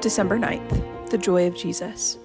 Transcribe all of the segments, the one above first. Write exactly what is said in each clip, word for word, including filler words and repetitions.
December ninth, the joy of Jesus.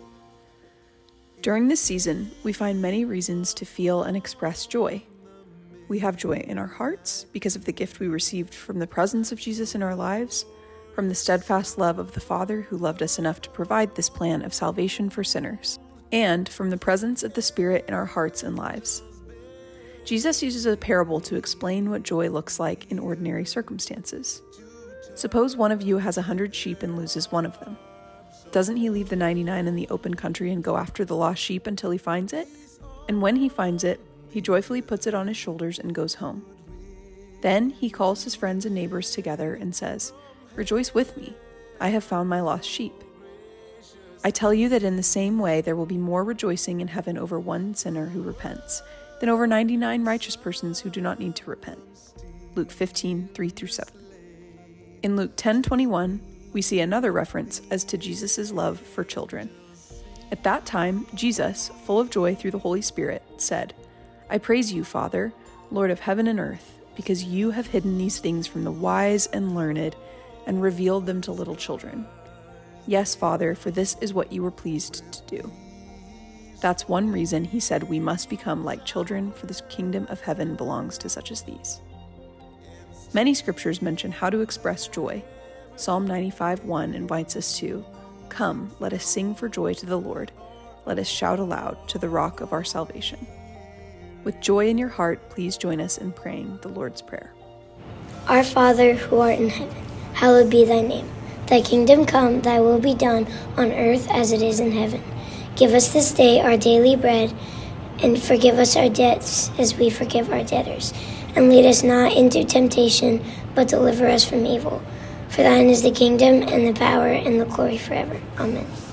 During this season, we find many reasons to feel and express joy. We have joy in our hearts because of the gift we received from the presence of Jesus in our lives, from the steadfast love of the Father who loved us enough to provide this plan of salvation for sinners, and from the presence of the Spirit in our hearts and lives. Jesus uses a parable to explain what joy looks like in ordinary circumstances. Suppose one of you has a hundred sheep and loses one of them. Doesn't he leave the ninety-nine in the open country and go after the lost sheep until he finds it? And when he finds it, he joyfully puts it on his shoulders and goes home. Then he calls his friends and neighbors together and says, "Rejoice with me, I have found my lost sheep." I tell you that in the same way there will be more rejoicing in heaven over one sinner who repents than over ninety-nine righteous persons who do not need to repent. Luke fifteen, three through seven. In Luke ten twenty-one, we see another reference as to Jesus' love for children. At that time, Jesus, full of joy through the Holy Spirit, said, "I praise you, Father, Lord of heaven and earth, because you have hidden these things from the wise and learned and revealed them to little children. Yes, Father, for this is what you were pleased to do." That's one reason he said we must become like children, for the kingdom of heaven belongs to such as these. Many scriptures mention how to express joy. Psalm ninety-five one invites us to, "Come, let us sing for joy to the Lord. Let us shout aloud to the rock of our salvation." With joy in your heart, please join us in praying the Lord's Prayer. Our Father, who art in heaven, hallowed be thy name. Thy kingdom come, thy will be done, on earth as it is in heaven. Give us this day our daily bread, and forgive us our debts as we forgive our debtors. And lead us not into temptation, but deliver us from evil. For thine is the kingdom, and the power, and the glory forever. Amen.